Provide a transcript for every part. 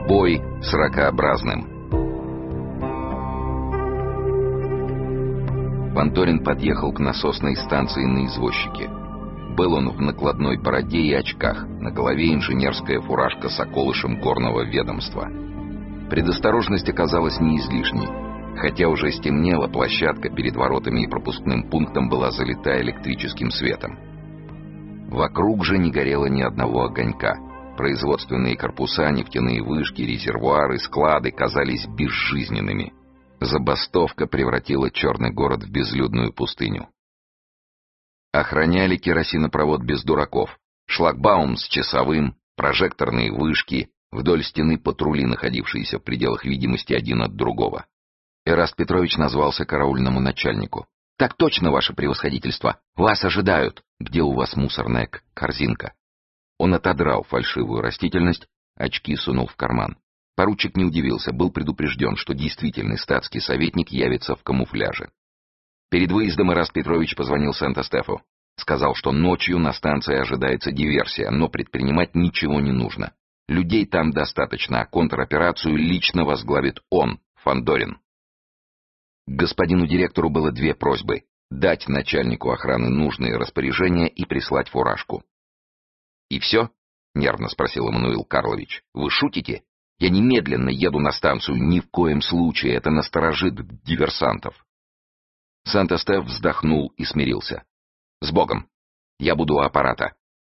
Бой с ракообразным. Фандорин подъехал к насосной станции на извозчике. Был он в накладной бороде и очках, на голове инженерская фуражка с околышем горного ведомства. Предосторожность оказалась не излишней. Хотя уже стемнело, площадка перед воротами и пропускным пунктом была залита электрическим светом. Вокруг же не горело ни одного огонька. Производственные корпуса, нефтяные вышки, резервуары, склады казались безжизненными. Забастовка превратила черный город в безлюдную пустыню. Охраняли керосинопровод без дураков. Шлагбаум с часовым, прожекторные вышки, вдоль стены патрули, находившиеся в пределах видимости один от другого. Эраст Петрович назвался караульному начальнику. «Так точно, ваше превосходительство! Вас ожидают! Где у вас мусорная корзинка?» Он отодрал фальшивую растительность, очки сунул в карман. Поручик не удивился, был предупрежден, что действительный статский советник явится в камуфляже. Перед выездом Эраст Петрович позвонил Санта-Стефу. Сказал, что ночью на станции ожидается диверсия, но предпринимать ничего не нужно. Людей там достаточно, а контроперацию лично возглавит он, Фандорин. Господину директору было две просьбы: дать начальнику охраны нужные распоряжения и прислать фуражку. «И все?» — нервно спросил Эммануил Карлович. «Вы шутите? Я немедленно еду на станцию, ни в коем случае, это насторожит диверсантов». Санта-Стеф вздохнул и смирился. «С Богом! Я буду у аппарата».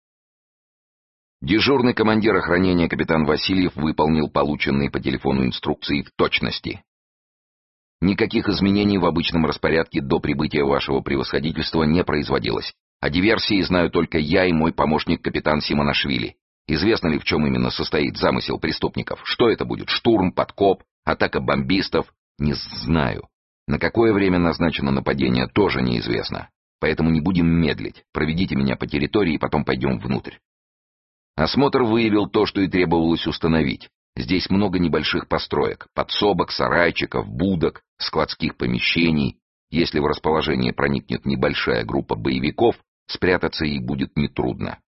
Дежурный командир охранения капитан Васильев выполнил полученные по телефону инструкции в точности. Никаких изменений в обычном распорядке до прибытия вашего превосходительства не производилось. О диверсии знаю только я и мой помощник капитан Симонашвили. Известно ли, в чем именно состоит замысел преступников? Что это будет? Штурм, подкоп, атака бомбистов? Не знаю. На какое время назначено нападение, тоже неизвестно. Поэтому не будем медлить. Проведите меня по территории и потом пойдем внутрь. Осмотр выявил то, что и требовалось установить. Здесь много небольших построек, подсобок, сарайчиков, будок, складских помещений. Если в расположение проникнет небольшая группа боевиков, спрятаться ей будет нетрудно.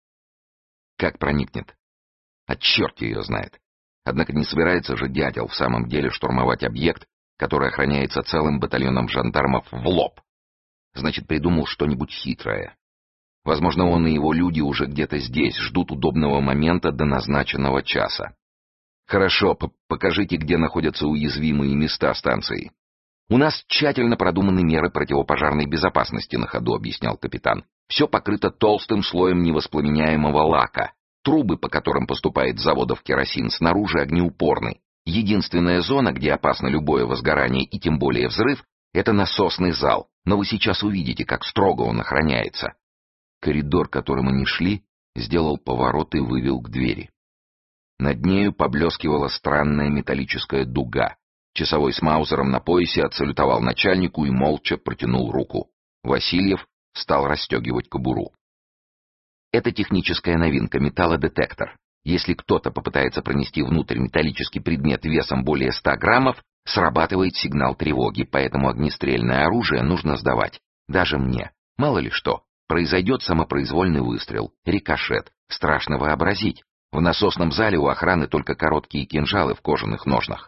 Как проникнет? А черт ее знает. Однако не собирается же дятел в самом деле штурмовать объект, который охраняется целым батальоном жандармов в лоб. Значит, придумал что-нибудь хитрое. Возможно, он и его люди уже где-то здесь, ждут удобного момента до назначенного часа. Хорошо, покажите, где находятся уязвимые места станции. У нас тщательно продуманы меры противопожарной безопасности на ходу, объяснял капитан. Все покрыто толстым слоем невоспламеняемого лака. Трубы, по которым поступает с заводов керосин, снаружи огнеупорны. Единственная зона, где опасно любое возгорание и тем более взрыв, это насосный зал. Но вы сейчас увидите, как строго он охраняется. Коридор, которым они шли, сделал поворот и вывел к двери. Над нею поблескивала странная металлическая дуга. Часовой с маузером на поясе отсалютовал начальнику и молча протянул руку. Васильев стал расстегивать кобуру. Это техническая новинка, металлодетектор. Если кто-то попытается пронести внутрь металлический предмет весом более 100 граммов, срабатывает сигнал тревоги, поэтому огнестрельное оружие нужно сдавать. Даже мне. Мало ли что. Произойдет самопроизвольный выстрел, рикошет. Страшно вообразить. В насосном зале у охраны только короткие кинжалы в кожаных ножнах.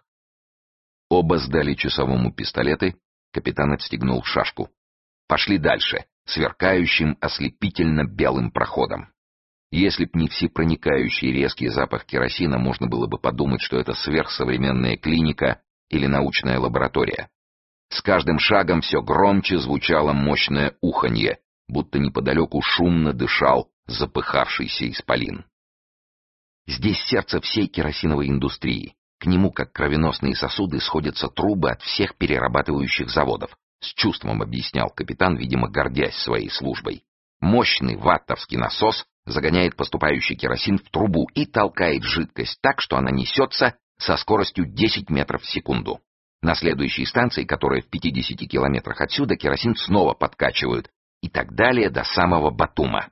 Оба сдали часовому пистолеты, капитан отстегнул шашку. Пошли дальше, сверкающим ослепительно-белым проходом. Если б не всепроникающий резкий запах керосина, можно было бы подумать, что это сверхсовременная клиника или научная лаборатория. С каждым шагом все громче звучало мощное уханье, будто неподалеку шумно дышал запыхавшийся исполин. Здесь сердце всей керосиновой индустрии. К нему, как кровеносные сосуды, сходятся трубы от всех перерабатывающих заводов. С чувством объяснял капитан, видимо, гордясь своей службой. Мощный ваттовский насос загоняет поступающий керосин в трубу и толкает жидкость так, что она несется со скоростью 10 метров в секунду. На следующей станции, которая в 50 километрах отсюда, керосин снова подкачивают. И так далее до самого Батума.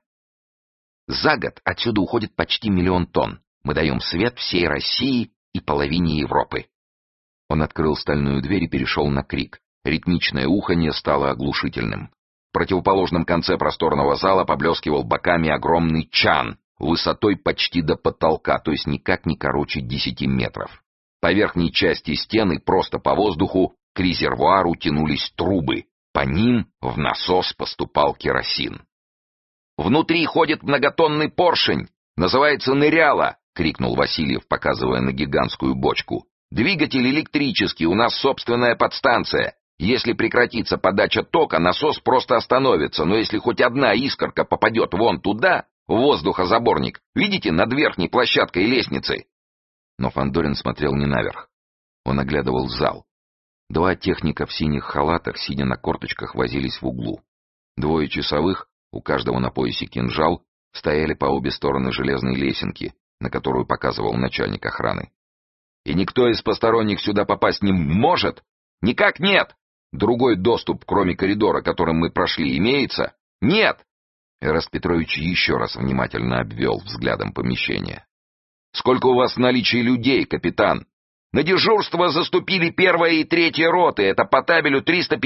За год отсюда уходит почти 1 миллион тонн. Мы даем свет всей России и половине Европы. Он открыл стальную дверь и перешел на крик. Ритмичное уханье стало оглушительным. В противоположном конце просторного зала поблескивал боками огромный чан, высотой почти до потолка, то есть никак не короче 10 метров. По верхней части стены, просто по воздуху, к резервуару тянулись трубы. По ним в насос поступал керосин. «Внутри ходит многотонный поршень! Называется ныряло!» — крикнул Васильев, показывая на гигантскую бочку. «Двигатель электрический, у нас собственная подстанция. Если прекратится подача тока, насос просто остановится, но если хоть одна искорка попадет вон туда, в воздухозаборник, видите, над верхней площадкой лестницы». Но Фандорин смотрел не наверх. Он оглядывал зал. Два техника в синих халатах, сидя на корточках, возились в углу. Двое часовых, у каждого на поясе кинжал, стояли по обе стороны железной лесенки, на которую показывал начальник охраны. «И никто из посторонних сюда попасть не может?» «Никак нет!» «Другой доступ, кроме коридора, которым мы прошли, имеется?» «Нет!» Эраст Петрович еще раз внимательно обвел взглядом помещение. «Сколько у вас в наличии людей, капитан?» «На дежурство заступили 1-я и 3-я роты, это по табелю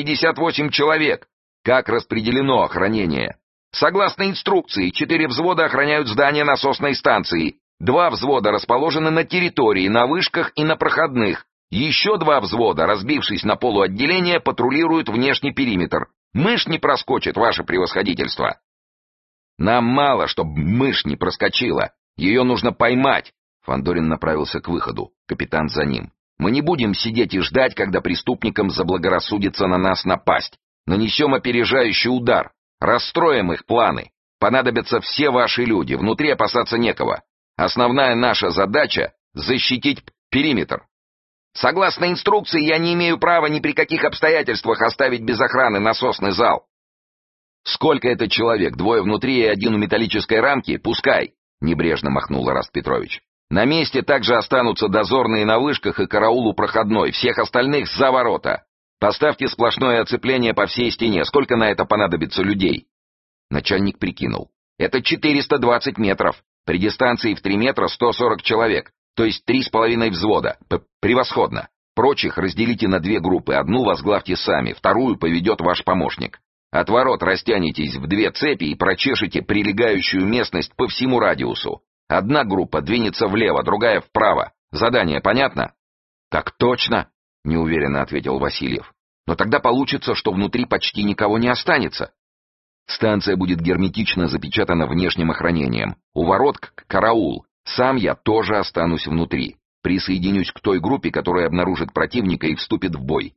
358 человек. Как распределено охранение?» «Согласно инструкции, 4 взвода охраняют здание насосной станции, 2 взвода расположены на территории, на вышках и на проходных. Еще 2 взвода, разбившись на полуотделение, патрулируют внешний периметр. Мышь не проскочит, ваше превосходительство». «Нам мало, чтобы мышь не проскочила. Ее нужно поймать». Фандорин направился к выходу, капитан за ним. «Мы не будем сидеть и ждать, когда преступникам заблагорассудится на нас напасть. Нанесем опережающий удар. Расстроим их планы. Понадобятся все ваши люди, внутри опасаться некого. Основная наша задача — защитить периметр. Согласно инструкции, я не имею права ни при каких обстоятельствах оставить без охраны насосный зал». «Сколько это человек? 2 внутри и 1 у металлической рамки? Пускай!» — небрежно махнул Эраст Петрович. «На месте также останутся дозорные на вышках и караул у проходной, всех остальных за ворота. Поставьте сплошное оцепление по всей стене. Сколько на это понадобится людей?» Начальник прикинул. «Это 420 метров. При дистанции в 3 метра 140 человек, то есть 3,5 взвода. Превосходно. Прочих разделите на 2 группы. Одну возглавьте сами, вторую поведет ваш помощник. От ворот растянетесь в 2 цепи и прочешете прилегающую местность по всему радиусу. Одна группа двинется влево, другая вправо. Задание понятно?» «Так точно», — неуверенно ответил Васильев. «Но тогда получится, что внутри почти никого не останется». «Станция будет герметично запечатана внешним охранением. У ворот караул. Сам я тоже останусь внутри. Присоединюсь к той группе, которая обнаружит противника и вступит в бой.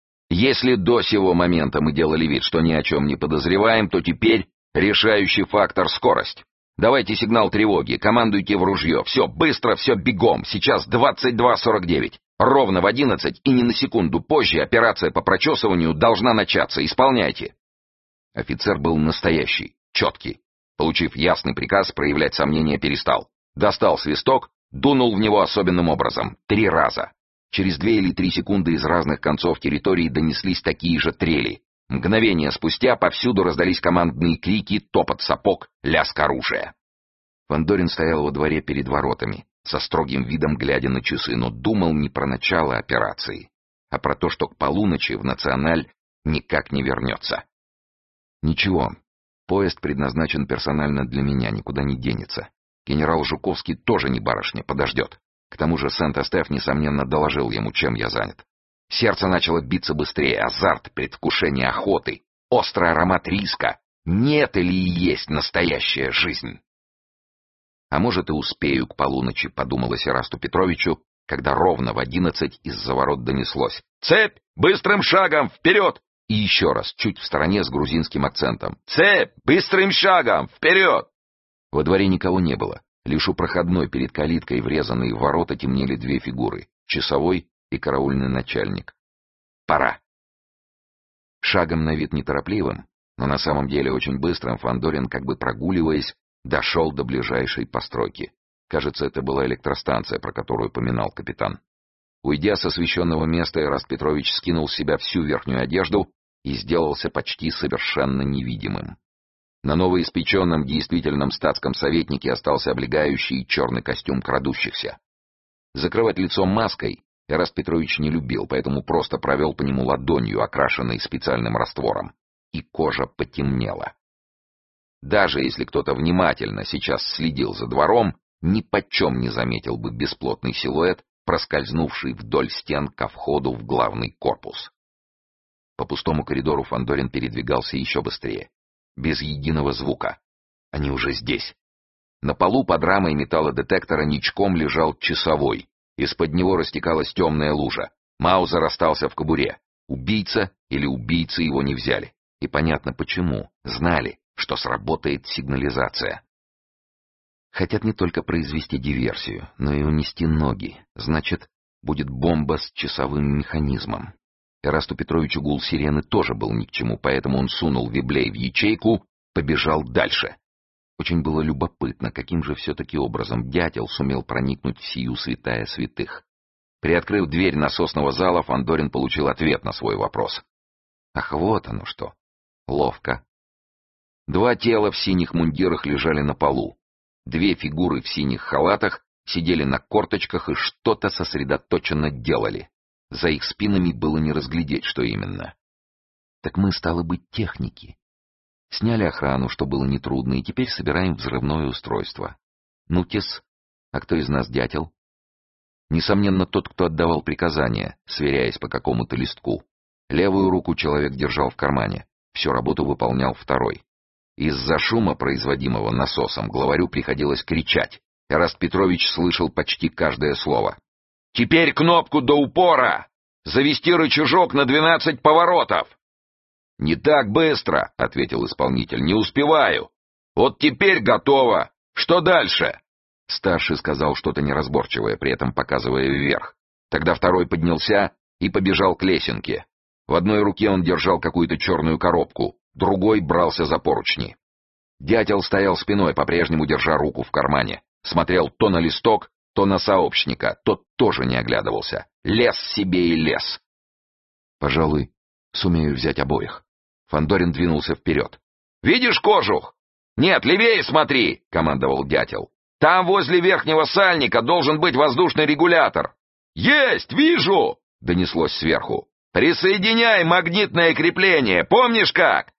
Если до сего момента мы делали вид, что ни о чем не подозреваем, то теперь решающий фактор — скорость. Давайте сигнал тревоги, командуйте в ружье. Все быстро, все бегом. Сейчас 22:49. Ровно в 11 и ни на секунду позже операция по прочесыванию должна начаться. Исполняйте». Офицер был настоящий, четкий. Получив ясный приказ, проявлять сомнения перестал. Достал свисток, дунул в него особенным образом. 3 раза. Через 2 или 3 секунды из разных концов территории донеслись такие же трели. Мгновение спустя повсюду раздались командные крики, топот сапог, лязг оружия. Фандорин стоял во дворе перед воротами, со строгим видом глядя на часы, но думал не про начало операции, а про то, что к полуночи в Националь никак не вернется. «Ничего, поезд предназначен персонально для меня, никуда не денется. Генерал Жуковский тоже не барышня, подождет. К тому же Сент-Эстеф, несомненно, доложил ему, чем я занят. Сердце начало биться быстрее, азарт, предвкушение охоты, острый аромат риска. Нет или есть настоящая жизнь?» «А может, и успею к полуночи», — подумалось Эрасту Петровичу, когда ровно в 11 из-за ворот донеслось: «Цепь! Быстрым шагом! Вперед!» И еще раз, чуть в стороне, с грузинским акцентом: «Цепь! Быстрым шагом! Вперед!» Во дворе никого не было. Лишь у проходной перед калиткой, врезанной в ворота, темнели 2 фигуры — часовой и караульный начальник. «Пора!» Шагом на вид неторопливым, но на самом деле очень быстрым, Фандорин, как бы прогуливаясь, дошел до ближайшей постройки. Кажется, это была электростанция, про которую упоминал капитан. Уйдя с освещенного места, Эраст Петрович скинул с себя всю верхнюю одежду и сделался почти совершенно невидимым. На новоиспеченном действительном статском советнике остался облегающий черный костюм крадущихся. Закрывать лицо маской Эраст Петрович не любил, поэтому просто провел по нему ладонью, окрашенной специальным раствором, и кожа потемнела. Даже если кто-то внимательно сейчас следил за двором, ни почем не заметил бы бесплотный силуэт, проскользнувший вдоль стен ко входу в главный корпус. По пустому коридору Фандорин передвигался еще быстрее. Без единого звука. Они уже здесь. На полу под рамой металлодетектора ничком лежал часовой. Из-под него растекалась темная лужа. Маузер остался в кобуре. Убийца или убийцы его не взяли. И понятно почему. Знали, что сработает сигнализация. Хотят не только произвести диверсию, но и унести ноги. Значит, будет бомба с часовым механизмом. Эрасту Петровичу гул сирены тоже был ни к чему, поэтому он сунул Виблей в ячейку, побежал дальше. Очень было любопытно, каким же все-таки образом дятел сумел проникнуть в сию святая святых. Приоткрыв дверь насосного зала, Фандорин получил ответ на свой вопрос. Ах, вот оно что. Ловко. Два тела в синих мундирах лежали на полу. Две фигуры в синих халатах сидели на корточках и что-то сосредоточенно делали. За их спинами было не разглядеть, что именно. Так мы, стало быть, техники. Сняли охрану, что было нетрудно, и теперь собираем взрывное устройство. Ну-тес, а кто из нас дятел? Несомненно, тот, кто отдавал приказания, сверяясь по какому-то листку. Левую руку человек держал в кармане. Всю работу выполнял второй. Из-за шума, производимого насосом, главарю приходилось кричать. Эраст Петрович слышал почти каждое слово. «Теперь кнопку до упора! Завести рычажок на 12 поворотов!» «Не так быстро», — ответил исполнитель, — «не успеваю. Вот теперь готово. Что дальше?» Старший сказал что-то неразборчивое, при этом показывая вверх. Тогда второй поднялся и побежал к лесенке. В одной руке он держал какую-то черную коробку, другой брался за поручни. Дятел стоял спиной, по-прежнему держа руку в кармане. Смотрел то на листок, то на сообщника, тот тоже не оглядывался. Лез себе и лез. «Пожалуй, сумею взять обоих». Фандорин двинулся вперед. «Видишь кожух? Нет, левее смотри!» — командовал дятел. «Там возле верхнего сальника должен быть воздушный регулятор». «Есть, вижу!» — донеслось сверху. «Присоединяй магнитное крепление, помнишь как?»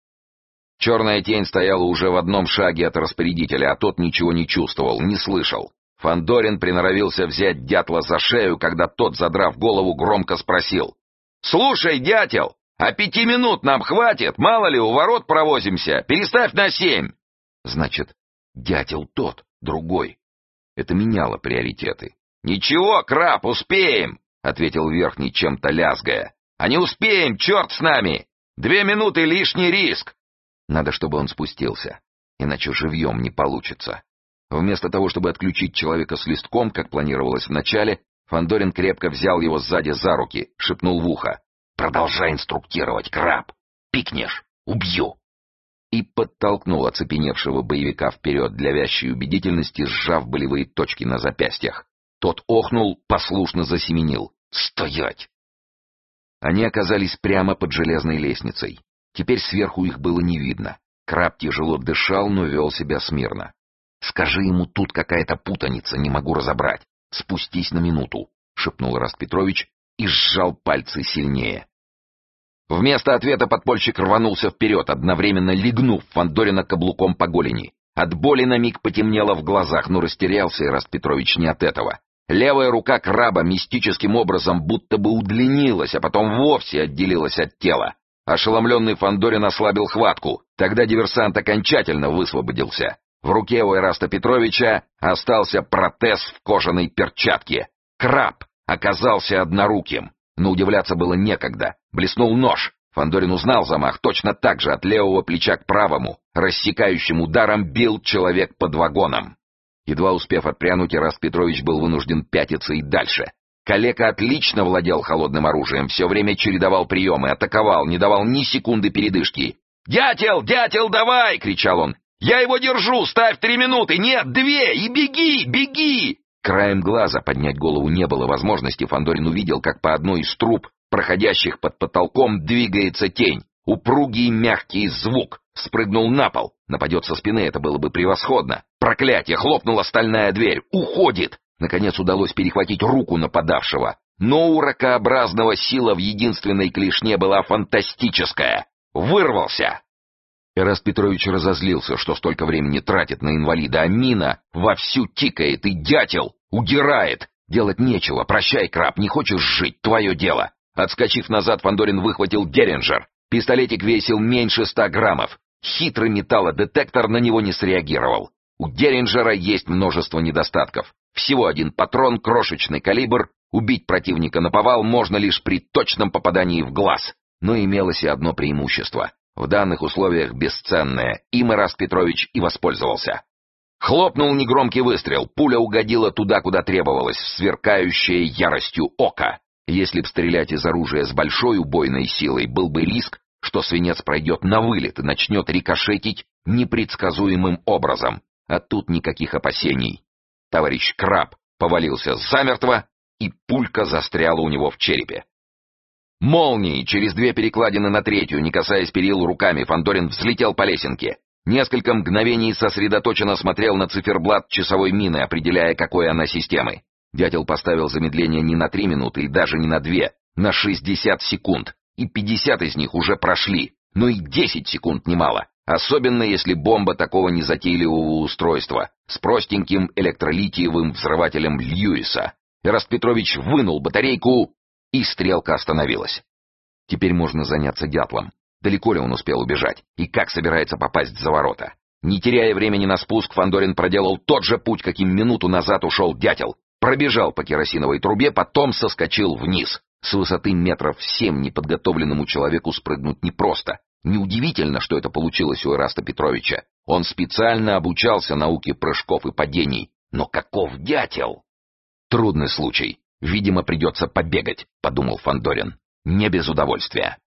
Черная тень стояла уже в одном шаге от распорядителя, а тот ничего не чувствовал, не слышал. Фандорин приноровился взять дятла за шею, когда тот, задрав голову, громко спросил. «Слушай, дятел, а 5 минут нам хватит? Мало ли, у ворот провозимся. Переставь на 7. Значит, дятел тот, другой. Это меняло приоритеты. «Ничего, краб, успеем!» — ответил верхний, чем-то лязгая. «А не успеем, черт с нами! 2 минуты — лишний риск!» Надо, чтобы он спустился, иначе живьем не получится. Вместо того, чтобы отключить человека с листком, как планировалось вначале, Фандорин крепко взял его сзади за руки, шепнул в ухо. «Продолжай инструктировать, краб! Пикнешь — убью!» И подтолкнул оцепеневшего боевика вперед для вящей убедительности, сжав болевые точки на запястьях. Тот охнул, послушно засеменил. «Стоять!» Они оказались прямо под железной лестницей. Теперь сверху их было не видно. Краб тяжело дышал, но вел себя смирно. «Скажи ему, тут какая-то путаница, не могу разобрать. Спустись на минуту», — шепнул Эраст Петрович и сжал пальцы сильнее. Вместо ответа подпольщик рванулся вперед, одновременно легнув Фандорина каблуком по голени. От боли на миг потемнело в глазах, но растерялся Эраст Петрович не от этого. Левая рука краба мистическим образом будто бы удлинилась, а потом вовсе отделилась от тела. Ошеломленный Фандорин ослабил хватку. Тогда диверсант окончательно высвободился. В руке у Эраста Петровича остался протез в кожаной перчатке. Краб оказался одноруким. Но удивляться было некогда. Блеснул нож. Фандорин узнал замах. Точно так же от левого плеча к правому. Рассекающим ударом бил человек под вагоном. Едва успев отпрянуть, Эраст Петрович был вынужден пятиться и дальше. Калека отлично владел холодным оружием, все время чередовал приемы, атаковал, не давал ни секунды передышки. «Дятел, дятел, давай!» — кричал он. «Я его держу! Ставь 3 минуты! Нет, 2! И беги, беги!» Краем глаза поднять голову не было возможности. Фандорин увидел, как по одной из труб, проходящих под потолком, двигается тень. Упругий мягкий звук. Спрыгнул на пол. Нападет со спины, это было бы превосходно. Проклятие! Хлопнула стальная дверь. Уходит! Наконец удалось перехватить руку нападавшего. Но у ракообразного сила в единственной клешне была фантастическая. Вырвался! Эраст Петрович разозлился, что столько времени тратит на инвалида, а мина вовсю тикает, и дятел удирает. Делать нечего, прощай, краб, не хочешь жить, твое дело. Отскочив назад, Фандорин выхватил Деринджер. Пистолетик весил меньше 100 граммов. Хитрый металлодетектор на него не среагировал. У Деринджера есть множество недостатков. Всего один патрон, крошечный калибр. Убить противника наповал можно лишь при точном попадании в глаз. Но имелось и одно преимущество. В данных условиях бесценное. Им Эраст Петрович и воспользовался. Хлопнул негромкий выстрел. Пуля угодила туда, куда требовалось, в сверкающее яростью око. Если б стрелять из оружия с большой убойной силой, был бы риск, что свинец пройдет на вылет и начнет рикошетить непредсказуемым образом. А тут никаких опасений. Товарищ Краб повалился замертво, и пулька застряла у него в черепе. Молнией через 2 перекладины на 3, не касаясь перил руками, Фандорин взлетел по лесенке. Несколько мгновений сосредоточенно смотрел на циферблат часовой мины, определяя, какой она системы. Дятел поставил замедление не на 3 минуты и даже не на 2, на 60 секунд. И 50 из них уже прошли, но и 10 секунд немало. Особенно если бомба такого незатейливого устройства с простеньким электролитиевым взрывателем Льюиса. Эраст Петрович вынул батарейку, и стрелка остановилась. Теперь можно заняться дятлом. Далеко ли он успел убежать? И как собирается попасть за ворота? Не теряя времени на спуск, Фандорин проделал тот же путь, каким минуту назад ушел дятел. Пробежал по керосиновой трубе, потом соскочил вниз. С высоты метров 7 неподготовленному человеку спрыгнуть непросто. Неудивительно, что это получилось у Эраста Петровича. Он специально обучался науке прыжков и падений. Но каков дятел? Трудный случай. Видимо, придется побегать, подумал Фандорин. Не без удовольствия.